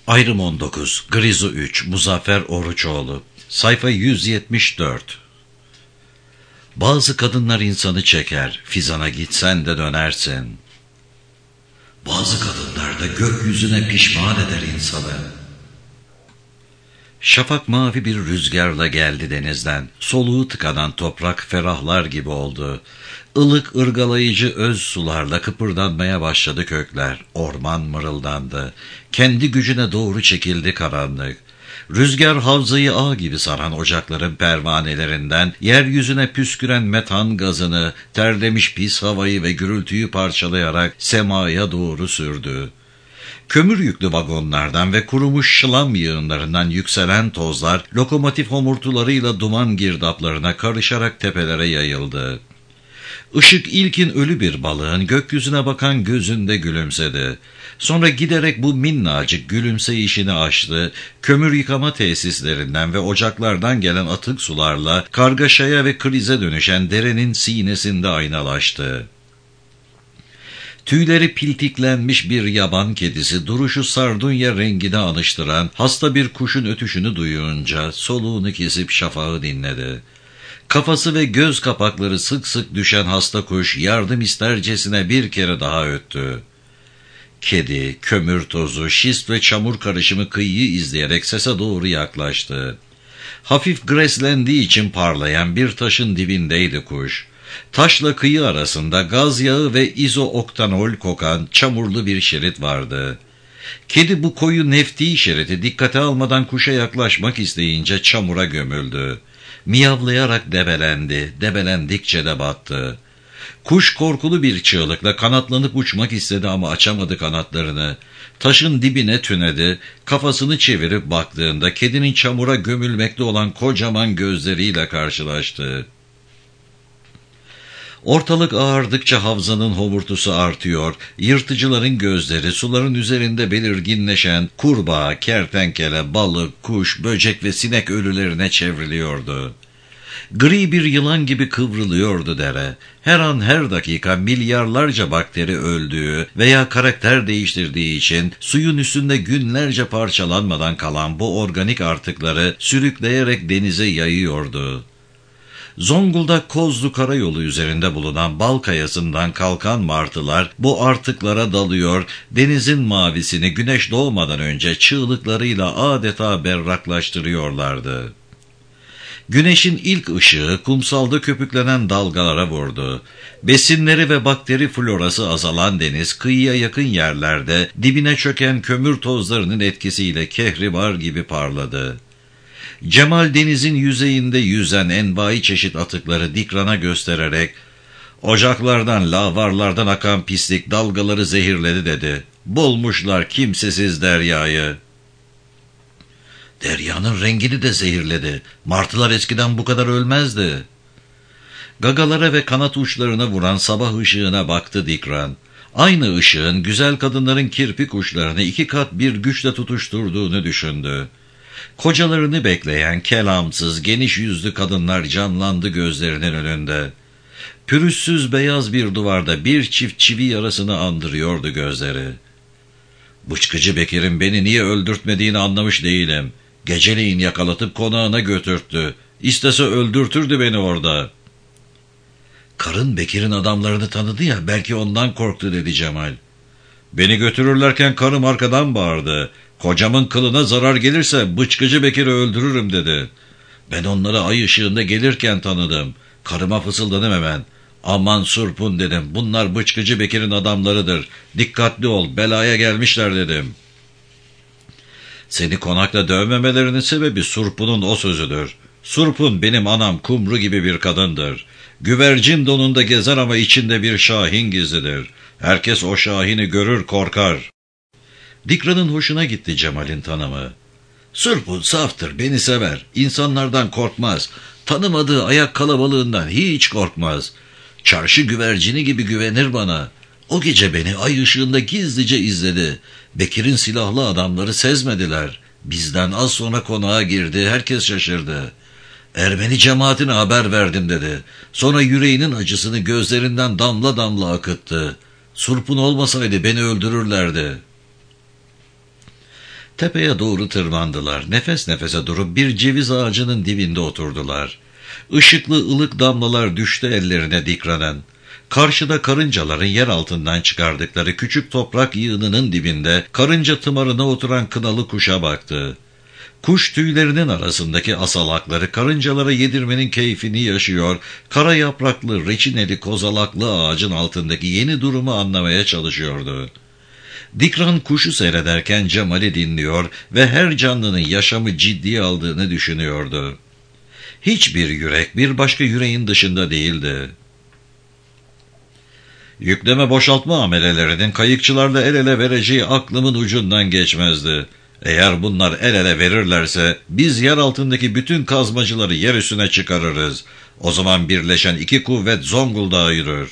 Ayrım 19, Grizu 3, Muzaffer Oruçoğlu. Sayfa 174. Bazı kadınlar insanı çeker, fizana gitsen de dönersin. Bazı kadınlar da gökyüzüne pişman eder insanı. Şafak mavi bir rüzgarla geldi denizden. Soluğu tıkanan toprak ferahlar gibi oldu. Ilık ırgalayıcı öz sularla kıpırdanmaya başladı kökler. Orman mırıldandı. Kendi gücüne doğru çekildi karanlık. Rüzgar havzayı ağ gibi saran ocakların pervanelerinden yeryüzüne püsküren metan gazını, terlemiş pis havayı ve gürültüyü parçalayarak semaya doğru sürdü. Kömür yüklü vagonlardan ve kurumuş şılam yığınlarından yükselen tozlar lokomotif homurtularıyla duman girdaplarına karışarak tepelere yayıldı. Işık ilkin ölü bir balığın gökyüzüne bakan gözünde gülümsedi. Sonra giderek bu minnacık gülümseyişini aştı, kömür yıkama tesislerinden ve ocaklardan gelen atık sularla kargaşaya ve krize dönüşen derenin sinesinde aynalaştı. Tüyleri piltiklenmiş bir yaban kedisi duruşu sardunya rengini anıştıran hasta bir kuşun ötüşünü duyunca soluğunu kesip şafağı dinledi. Kafası ve göz kapakları sık sık düşen hasta kuş yardım istercesine bir kere daha öttü. Kedi, kömür tozu, şist ve çamur karışımı kıyıyı izleyerek sese doğru yaklaştı. Hafif greslendiği için parlayan bir taşın dibindeydi kuş. Taşla kıyı arasında gaz yağı ve izooktanol kokan çamurlu bir şerit vardı. Kedi bu koyu nefti şeridi dikkate almadan kuşa yaklaşmak isteyince çamura gömüldü. Miyavlayarak debelendi, debelendikçe de battı. Kuş korkulu bir çığlıkla kanatlanıp uçmak istedi ama açamadı kanatlarını. Taşın dibine tünedi, kafasını çevirip baktığında kedinin çamura gömülmekte olan kocaman gözleriyle karşılaştı. Ortalık ağardıkça havzanın homurtusu artıyor, yırtıcıların gözleri suların üzerinde belirginleşen kurbağa, kertenkele, balık, kuş, böcek ve sinek ölülerine çevriliyordu. Gri bir yılan gibi kıvrılıyordu dere. Her an her dakika milyarlarca bakteri öldüğü veya karakter değiştirdiği için suyun üstünde günlerce parçalanmadan kalan bu organik artıkları sürükleyerek denize yayıyordu. Zonguldak Kozlu Karayolu üzerinde bulunan bal kayasından kalkan martılar bu artıklara dalıyor, denizin mavisini güneş doğmadan önce çığlıklarıyla adeta berraklaştırıyorlardı. Güneşin ilk ışığı kumsalda köpüklenen dalgalara vurdu. Besinleri ve bakteri florası azalan deniz kıyıya yakın yerlerde dibine çöken kömür tozlarının etkisiyle kehribar gibi parladı. Cemal denizin yüzeyinde yüzen envai çeşit atıkları Dikran'a göstererek "Ocaklardan, lavarlardan akan pislik dalgaları zehirledi" dedi. "Bulmuşlar kimsesiz deryayı." "Deryanın rengini de zehirledi. Martılar eskiden bu kadar ölmezdi." Gagalara ve kanat uçlarına vuran sabah ışığına baktı Dikran. Aynı ışığın güzel kadınların kirpik uçlarını 2 kat bir güçle tutuşturduğunu düşündü. Kocalarını bekleyen kelamsız, geniş yüzlü kadınlar canlandı gözlerinin önünde. Pürüzsüz beyaz bir duvarda bir çift çivi yarasını andırıyordu gözleri. "Bıçkıcı Bekir'in beni niye öldürtmediğini anlamış değilim. Geceleyin yakalatıp konağına götürttü. İstese öldürtürdü beni orada." "Karın Bekir'in adamlarını tanıdı ya, belki ondan korktu" dedi Cemal. "Beni götürürlerken karım arkadan bağırdı. Kocamın kılına zarar gelirse Bıçkıcı Bekir'i öldürürüm" dedi. "Ben onları ay ışığında gelirken tanıdım. Karıma fısıldadım hemen. Aman Surpun dedim, bunlar Bıçkıcı Bekir'in adamlarıdır. Dikkatli ol, belaya gelmişler dedim." "Seni konakta dövmemelerinin sebebi Surpun'un o sözüdür. Surpun benim anam kumru gibi bir kadındır. Güvercin donunda gezer ama içinde bir şahin gizlidir. Herkes o şahini görür korkar." Dikran'ın hoşuna gitti Cemal'in tanımı. "Surpun saftır, beni sever. İnsanlardan korkmaz. Tanımadığı ayak kalabalığından hiç korkmaz. Çarşı güvercini gibi güvenir bana. O gece beni ay ışığında gizlice izledi. Bekir'in silahlı adamları sezmediler. Bizden az sonra konağa girdi, herkes şaşırdı. Ermeni cemaatine haber verdim" dedi. Sonra yüreğinin acısını gözlerinden damla damla akıttı. "Surpun olmasaydı beni öldürürlerdi." Tepeye doğru tırmandılar. Nefes nefese durup bir ceviz ağacının dibinde oturdular. Işıklı ılık damlalar düştü ellerine Dikran'ın. Karşıda karıncaların yer altından çıkardıkları küçük toprak yığınının dibinde karınca tımarına oturan kınalı kuşa baktı. Kuş tüylerinin arasındaki asalakları karıncalara yedirmenin keyfini yaşıyor, kara yapraklı, reçineli, kozalaklı ağacın altındaki yeni durumu anlamaya çalışıyordu. Dikran kuşu seyrederken Cemal'i dinliyor ve her canlının yaşamı ciddiye aldığını düşünüyordu. Hiçbir yürek bir başka yüreğin dışında değildi. Yükleme boşaltma amelelerinin kayıkçılarla el ele vereceği aklımın ucundan geçmezdi. Eğer bunlar el ele verirlerse biz yer altındaki bütün kazmacıları yer üstüne çıkarırız. O zaman birleşen iki kuvvet Zonguldak'a yürür.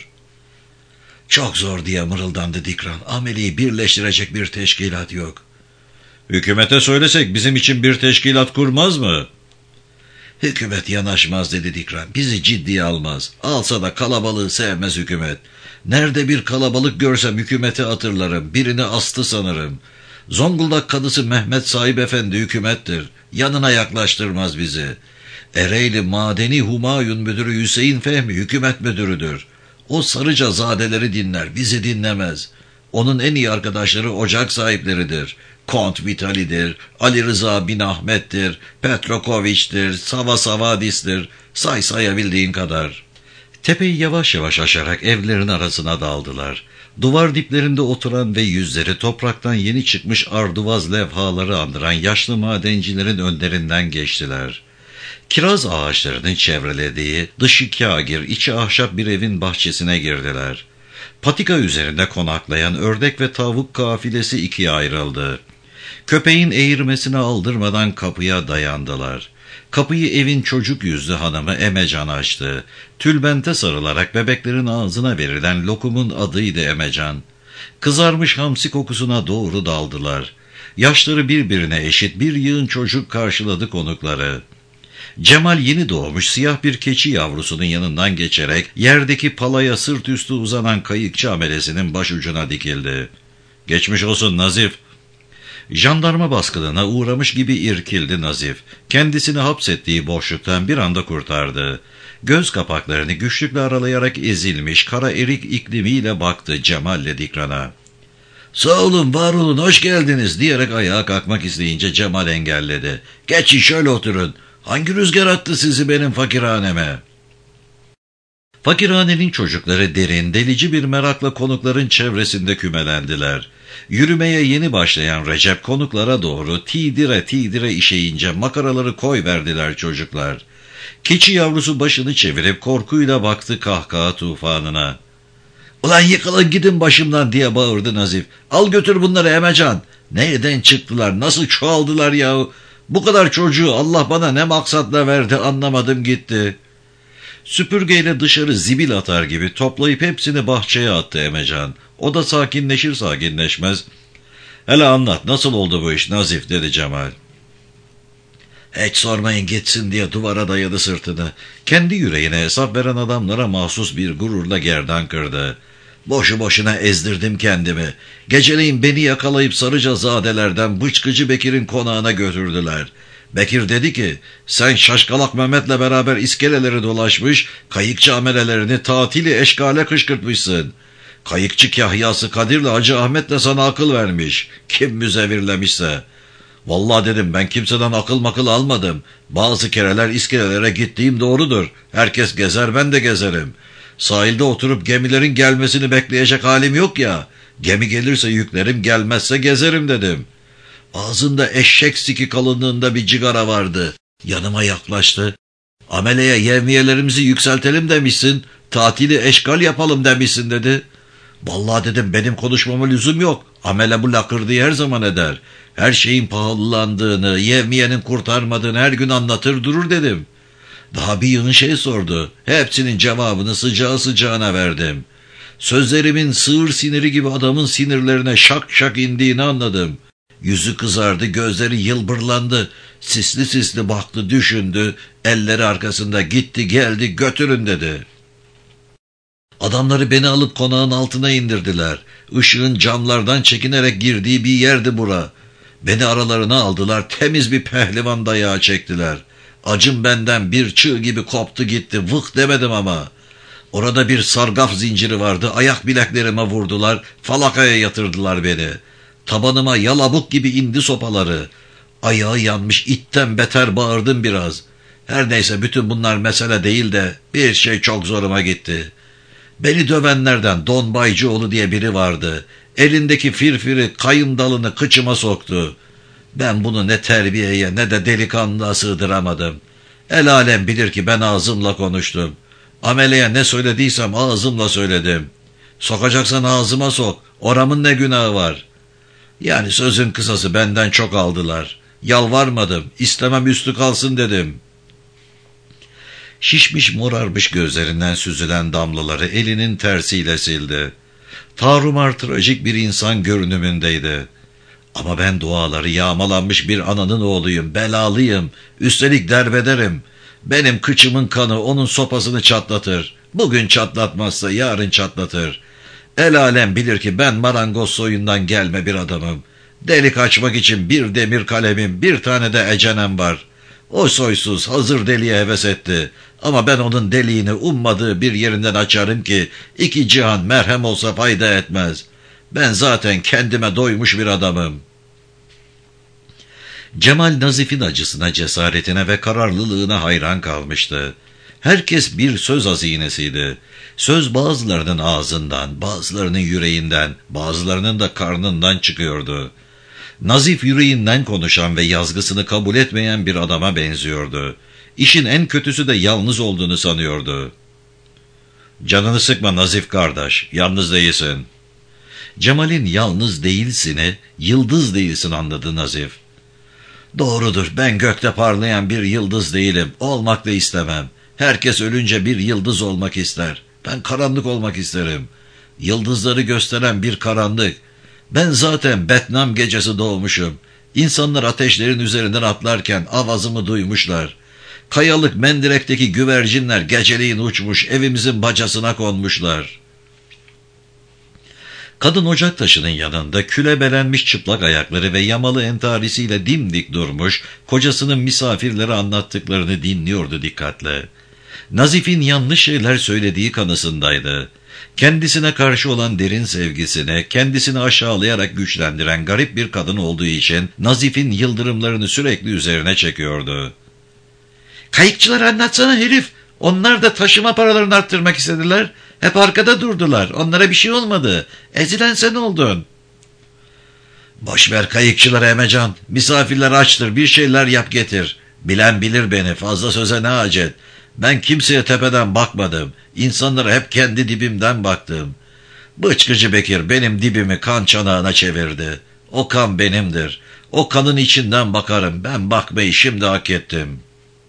Çok zor diye mırıldandı Dikran. Ameliyi birleştirecek bir teşkilat yok. Hükümete söylesek bizim için bir teşkilat kurmaz mı? Hükümet yanaşmaz dedi Dikran. Bizi ciddiye almaz. Alsa da kalabalığı sevmez hükümet. Nerede bir kalabalık görsem hükümeti hatırlarım. Birini astı sanırım. Zonguldak kadısı Mehmet Sahip Efendi hükümettir. Yanına yaklaştırmaz bizi. Ereğli Madeni Humayun Müdürü Hüseyin Fehmi hükümet müdürüdür. O Sarıca zadeleri dinler, bizi dinlemez. Onun en iyi arkadaşları ocak sahipleridir. Kont Vitali'dir, Ali Rıza bin Ahmet'tir, Petrokoviç'tir, Sava Savadis'tir. Say sayabildiğin kadar. Tepeyi yavaş yavaş aşarak evlerin arasına daldılar. Duvar diplerinde oturan ve yüzleri topraktan yeni çıkmış arduvaz levhaları andıran yaşlı madencilerin önlerinden geçtiler. Kiraz ağaçlarının çevrelediği, dışı kâgir, içi ahşap bir evin bahçesine girdiler. Patika üzerinde konaklayan ördek ve tavuk kafilesi ikiye ayrıldı. Köpeğin eğirmesine aldırmadan kapıya dayandılar. Kapıyı evin çocuk yüzlü hanımı Emecan açtı. Tülbente sarılarak bebeklerin ağzına verilen lokumun adıydı Emecan. Kızarmış hamsi kokusuna doğru daldılar. Yaşları birbirine eşit bir yığın çocuk karşıladı konukları. Cemal yeni doğmuş siyah bir keçi yavrusunun yanından geçerek yerdeki palaya sırt üstü uzanan kayıkçı amelesinin başucuna dikildi. "Geçmiş olsun Nazif." Jandarma baskınına uğramış gibi irkildi Nazif. Kendisini hapsettiği boşluktan bir anda kurtardı. Göz kapaklarını güçlükle aralayarak ezilmiş kara erik iklimiyle baktı Cemal'le Dikran'a. "Sağ olun, var olun, hoş geldiniz." diyerek ayağa kalkmak isteyince Cemal engelledi. "Geçin şöyle oturun. Hangi rüzgar attı sizi benim fakirhaneme?" Fakirhanenin çocukları derin, delici bir merakla konukların çevresinde kümelendiler. Yürümeye yeni başlayan Recep konuklara doğru tidire tidire işeyince makaraları koyverdiler çocuklar. Keçi yavrusu başını çevirip korkuyla baktı kahkaha tufanına. "Ulan yıkılın gidin başımdan!" diye bağırdı Nazif. "Al götür bunları Emecan. Nereden çıktılar, nasıl çoğaldılar yahu? Bu kadar çocuğu Allah bana ne maksatla verdi anlamadım gitti." Süpürgeyle dışarı zibil atar gibi toplayıp hepsini bahçeye attı Emecan. O da sakinleşir sakinleşmez, "Hele anlat, nasıl oldu bu iş Nazif?" dedi Cemal. "Hiç sormayın gitsin" diye duvara dayadı sırtını. Kendi yüreğine hesap veren adamlara mahsus bir gururla gerdan kırdı. "Boşu boşuna ezdirdim kendimi. Geceleyin beni yakalayıp Sarıcazadelerden Bıçkıcı Bekir'in konağına götürdüler. Bekir dedi ki, sen Şaşkalak Mehmet'le beraber iskeleleri dolaşmış, kayıkçı amelelerini tatili eşkale kışkırtmışsın. Kayıkçı kahyası Kadir'le Hacı Ahmet'le sana akıl vermiş. Kim müzevirlemişse. Vallahi dedim, ben kimseden akıl makıl almadım. Bazı kereler iskelelere gittiğim doğrudur. Herkes gezer, ben de gezerim. Sahilde oturup gemilerin gelmesini bekleyecek halim yok ya. Gemi gelirse yüklerim, gelmezse gezerim dedim. Ağzında eşek siki kalınlığında bir cigara vardı. Yanıma yaklaştı. Ameleye yevmiyelerimizi yükseltelim demişsin. Tatili eşkal yapalım demişsin dedi. Vallahi dedim, benim konuşmama lüzum yok. Amele bu lakırdığı her zaman eder. Her şeyin pahalılandığını, yevmiyenin kurtarmadığını her gün anlatır durur dedim. Daha bir yığın şey sordu. Hepsinin cevabını sıcağı sıcağına verdim. Sözlerimin sığır siniri gibi adamın sinirlerine şak şak indiğini anladım. Yüzü kızardı, gözleri yılbırlandı. Sisli sisli baktı, düşündü. Elleri arkasında, gitti geldi, götürün dedi. Adamları beni alıp konağın altına indirdiler. Işığın camlardan çekinerek girdiği bir yerdi bura. Beni aralarına aldılar, temiz bir pehlivan dayağı çektiler. Acım benden bir çığ gibi koptu gitti, vık demedim ama. Orada bir sargaf zinciri vardı, ayak bileklerime vurdular, falakaya yatırdılar beni. Tabanıma yalabuk gibi indi sopaları. Ayağı yanmış itten beter bağırdım biraz. Her neyse bütün bunlar mesele değil de bir şey çok zoruma gitti. Beni dövenlerden Don Baycıoğlu diye biri vardı. Elindeki firfiri kayın dalını kıçıma soktu. Ben bunu ne terbiyeye ne de delikanlığa sığdıramadım. El alem bilir ki ben ağzımla konuştum. Ameleye ne söylediysem ağzımla söyledim. Sokacaksan ağzıma sok. Oramın ne günahı var? Yani sözün kısası benden çok aldılar. Yalvarmadım. İstemem üstü kalsın dedim. Şişmiş morarmış gözlerinden süzülen damlaları elinin tersiyle sildi. Tarumar trajik bir insan görünümündeydi. Ama ben duaları yağmalanmış bir ananın oğluyum, belalıyım, üstelik derbederim. Benim kıçımın kanı onun sopasını çatlatır. Bugün çatlatmazsa yarın çatlatır. El alem bilir ki ben marangoz soyundan gelme bir adamım. Delik açmak için bir demir kalemim, bir tane de ecenem var. O soysuz hazır deliğe heves etti. Ama ben onun deliğini ummadığı bir yerinden açarım ki iki cihan merhem olsa fayda etmez. Ben zaten kendime doymuş bir adamım. Cemal Nazif'in acısına, cesaretine ve kararlılığına hayran kalmıştı. Herkes bir söz hazinesiydi. Söz bazılarının ağzından, bazılarının yüreğinden, bazılarının da karnından çıkıyordu. Nazif yüreğinden konuşan ve yazgısını kabul etmeyen bir adama benziyordu. İşin en kötüsü de yalnız olduğunu sanıyordu. "Canını sıkma Nazif kardeş, yalnız değilsin." Cemal'in yalnız değilsini, yıldız değilsin anladı Nazif. "Doğrudur, ben gökte parlayan bir yıldız değilim, olmak da istemem. Herkes ölünce bir yıldız olmak ister. Ben karanlık olmak isterim. Yıldızları gösteren bir karanlık. Ben zaten Betnam gecesi doğmuşum. İnsanlar ateşlerin üzerinden atlarken avazımı duymuşlar. Kayalık Mendirek'teki güvercinler geceleyin uçmuş, evimizin bacasına konmuşlar." Kadın ocak taşının yanında külebelenmiş çıplak ayakları ve yamalı entarisiyle dimdik durmuş, kocasının misafirlere anlattıklarını dinliyordu dikkatle. Nazif'in yanlış şeyler söylediği kanısındaydı. Kendisine karşı olan derin sevgisine, kendisini aşağılayarak güçlendiren garip bir kadın olduğu için Nazif'in yıldırımlarını sürekli üzerine çekiyordu. "Kayıkçıları anlatsana herif. Onlar da taşıma paralarını arttırmak istediler. Hep arkada durdular. Onlara bir şey olmadı. Ezilen sen oldun." "Boş ver kayıkçıları Emecan. Misafirler açtır. Bir şeyler yap getir. Bilen bilir beni. Fazla söze ne acet. Ben kimseye tepeden bakmadım. İnsanlara hep kendi dibimden baktım. Bıçkıcı Bekir benim dibimi kan çanağına çevirdi. O kan benimdir. O kanın içinden bakarım. Ben bakmayı şimdi hak ettim."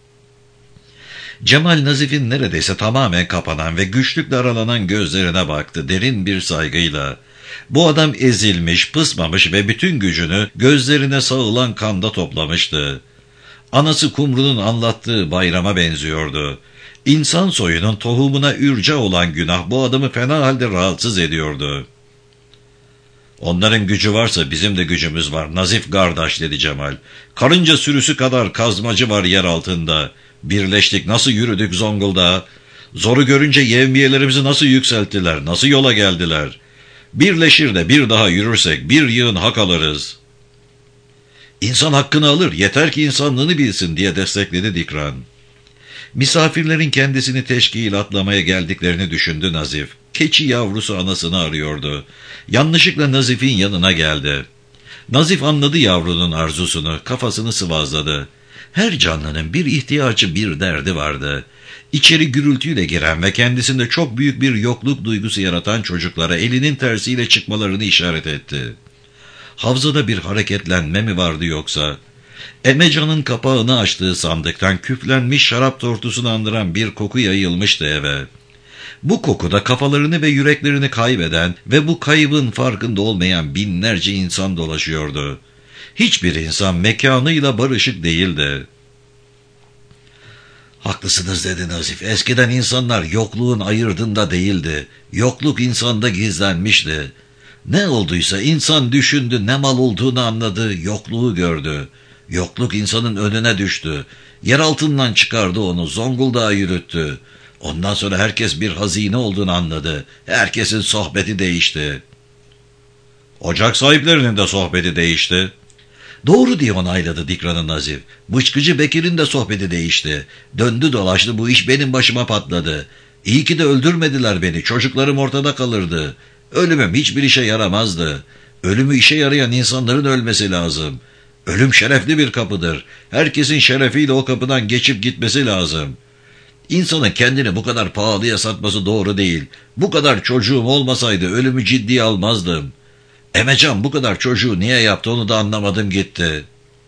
Cemal Nazif'in neredeyse tamamen kapanan ve güçlükle aralanan gözlerine baktı derin bir saygıyla. Bu adam ezilmiş, pısmamış ve bütün gücünü gözlerine sağılan kanda toplamıştı. Anası Kumru'nun anlattığı bayrama benziyordu. İnsan soyunun tohumuna ürce olan günah bu adamı fena halde rahatsız ediyordu. "Onların gücü varsa bizim de gücümüz var Nazif kardeş," dedi Cemal. "Karınca sürüsü kadar kazmacı var yer altında. Birleştik, nasıl yürüdük Zonguldak'a. Zoru görünce yevmiyelerimizi nasıl yükselttiler, nasıl yola geldiler. Birleşir de bir daha yürürsek bir yığın hak alırız." "İnsan hakkını alır, yeter ki insanlığını bilsin," diye destekledi Dikran. Misafirlerin kendisini teşkilatlamaya geldiklerini düşündü Nazif. Keçi yavrusu anasını arıyordu. Yanlışlıkla Nazif'in yanına geldi. Nazif anladı yavrunun arzusunu, kafasını sıvazladı. Her canlının bir ihtiyacı, bir derdi vardı. İçeri gürültüyle giren ve kendisinde çok büyük bir yokluk duygusu yaratan çocuklara elinin tersiyle çıkmalarını işaret etti. Havzada bir hareketlenme mi vardı yoksa? Emecan'ın kapağını açtığı sandıktan küflenmiş şarap tortusunu andıran bir koku yayılmıştı eve. Bu kokuda kafalarını ve yüreklerini kaybeden ve bu kaybın farkında olmayan binlerce insan dolaşıyordu. Hiçbir insan mekanıyla barışık değildi. "Haklısınız," dedi Nazif. "Eskiden insanlar yokluğun ayırdığında değildi. Yokluk insanda gizlenmişti. Ne olduysa insan düşündü, ne mal olduğunu anladı, yokluğu gördü. Yokluk insanın önüne düştü. Yer altından çıkardı onu, Zonguldak'a yürüttü. Ondan sonra herkes bir hazine olduğunu anladı. Herkesin sohbeti değişti. Ocak sahiplerinin de sohbeti değişti. Doğru diye onayladı Dikran'ın Nazif. Bıçkıcı Bekir'in de sohbeti değişti. Döndü dolaştı, bu iş benim başıma patladı. İyi ki de öldürmediler beni, çocuklarım ortada kalırdı. Ölümüm hiçbir işe yaramazdı. Ölümü işe yarayan insanların ölmesi lazım. Ölüm şerefli bir kapıdır. Herkesin şerefiyle o kapıdan geçip gitmesi lazım. İnsanın kendini bu kadar pahalıya satması doğru değil. Bu kadar çocuğum olmasaydı ölümü ciddiye almazdım. Emecan bu kadar çocuğu niye yaptı onu da anlamadım gitti.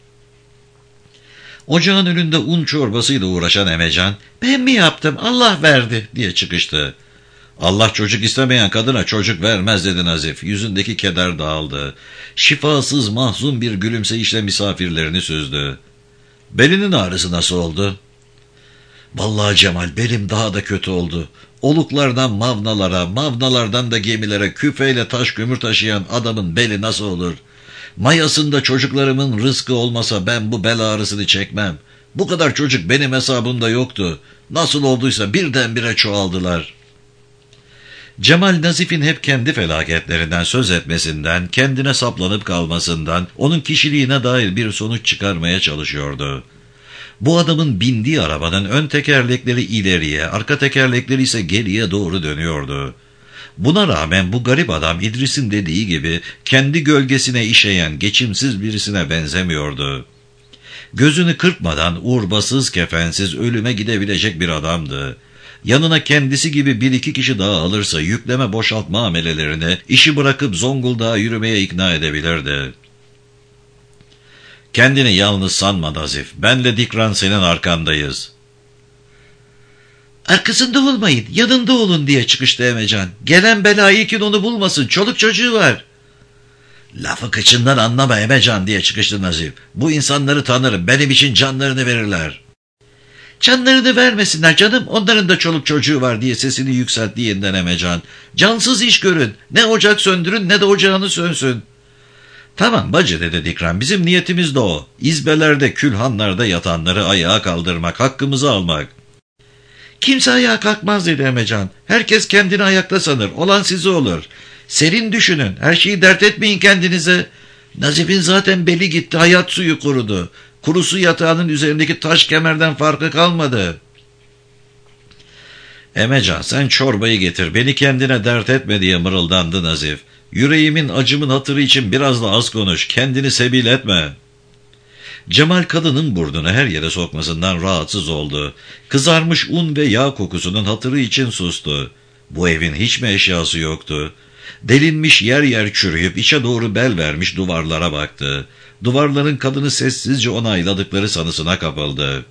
Ocağın önünde un çorbasıyla uğraşan Emecan, ben mi yaptım Allah verdi diye çıkıştı. Allah çocuk istemeyen kadına çocuk vermez dedi Nazif. Yüzündeki keder dağıldı. Şifasız mahzun bir gülümseyişle misafirlerini süzdü. Belinin ağrısı nasıl oldu? Vallahi Cemal, belim daha da kötü oldu. Oluklardan mavnalara, mavnalardan da gemilere küfeyle taş kömür taşıyan adamın beli nasıl olur? Mayasında çocuklarımın rızkı olmasa ben bu bel ağrısını çekmem. Bu kadar çocuk benim hesabımda yoktu. Nasıl olduysa birdenbire çoğaldılar. Cemal, Nazif'in hep kendi felaketlerinden söz etmesinden, kendine saplanıp kalmasından, onun kişiliğine dair bir sonuç çıkarmaya çalışıyordu. Bu adamın bindiği arabanın ön tekerlekleri ileriye, arka tekerlekleri ise geriye doğru dönüyordu. Buna rağmen bu garip adam İdris'in dediği gibi kendi gölgesine işeyen geçimsiz birisine benzemiyordu. Gözünü kırpmadan uğurbasız kefensiz ölüme gidebilecek bir adamdı. Yanına kendisi gibi bir iki kişi daha alırsa yükleme boşaltma amelelerini işi bırakıp Zonguldak'a yürümeye ikna edebilirdi. Kendini yalnız sanma Nazif. Benle Dikran senin arkandayız. Arkasında olmayın, yanında olun diye çıkıştı Emecan. Gelen belayı kim onu bulmasın, çoluk çocuğu var. Lafı kıçından anlama Emecan diye çıkıştı Nazif. Bu insanları tanırım, benim için canlarını verirler. Canlarını vermesinler canım, onların da çoluk çocuğu var diye sesini yükseltti yeniden Emecan. Cansız iş görün, ne ocak söndürün ne de ocağını sönsün. Tamam bacı dedi Dikran, bizim niyetimiz de o. İzbelerde, külhanlarda yatanları ayağa kaldırmak, hakkımızı almak. Kimse ayağa kalkmaz dedi Emecan. Herkes kendini ayakta sanır, olan size olur. Serin düşünün, her şeyi dert etmeyin kendinize. Nazif'in zaten beli gitti, hayat suyu kurudu. Kuru su yatağının üzerindeki taş kemerden farkı kalmadı. Emecan sen çorbayı getir, beni kendine dert etme diye mırıldandı Nazif. Yüreğimin acımın hatırı için biraz da az konuş, kendini sebil etme. Cemal kadının burnunu her yere sokmasından rahatsız oldu. Kızarmış un ve yağ kokusunun hatırı için sustu. Bu evin hiç mi eşyası yoktu? Delinmiş yer yer çürüyüp içe doğru bel vermiş duvarlara baktı. Duvarların kadını sessizce onayladıkları sanısına kapıldı.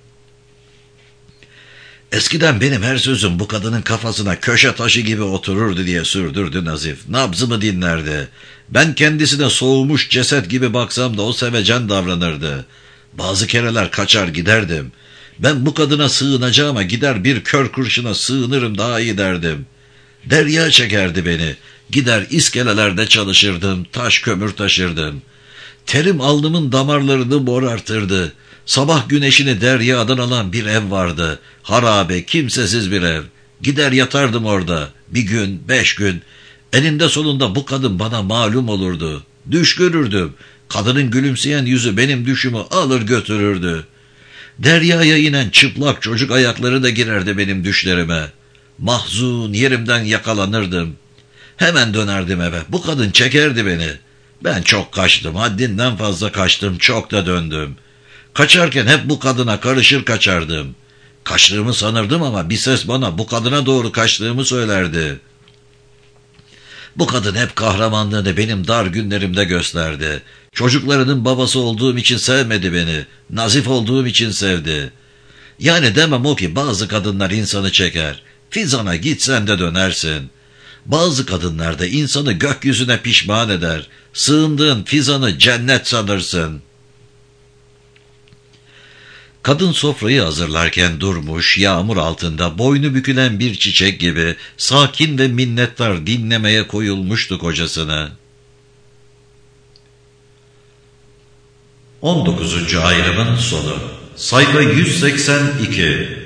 Eskiden benim her sözüm bu kadının kafasına köşe taşı gibi otururdu diye sürdürdü Nazif. Nabzımı dinlerdi. Ben kendisine soğumuş ceset gibi baksam da o sevecen davranırdı. Bazı kereler kaçar giderdim. Ben bu kadına sığınacağıma gider bir kör kurşuna sığınırım daha iyi derdim. Derya çekerdi beni. Gider iskelelerde çalışırdım, taş kömür taşırdım. Terim alnımın damarlarını morartırdı. Sabah güneşini deryadan alan bir ev vardı. Harabe, kimsesiz bir ev. Gider yatardım orada. Bir gün, 5 gün. Eninde sonunda bu kadın bana malum olurdu. Düş görürdüm. Kadının gülümseyen yüzü benim düşümü alır götürürdü. Deryaya inen çıplak çocuk ayakları da girerdi benim düşlerime. Mahzun yerimden yakalanırdım. Hemen dönerdim eve. Bu kadın çekerdi beni. Ben çok kaçtım. Haddinden fazla kaçtım. Çok da döndüm. Kaçarken hep bu kadına karışır kaçardım. Kaçtığımı sanırdım ama bir ses bana bu kadına doğru kaçtığımı söylerdi. Bu kadın hep kahramanlığını benim dar günlerimde gösterdi. Çocuklarının babası olduğum için sevmedi beni. Nazif olduğum için sevdi. Yani demem o ki bazı kadınlar insanı çeker. Fizana gitsen de dönersin. Bazı kadınlar da insanı gökyüzüne pişman eder. Sığındığın fizanı cennet sanırsın. Kadın sofrayı hazırlarken durmuş, yağmur altında boynu bükülen bir çiçek gibi sakin ve minnettar dinlemeye koyulmuştu kocasını. 19. ayrımın sonu. Sayfa 182.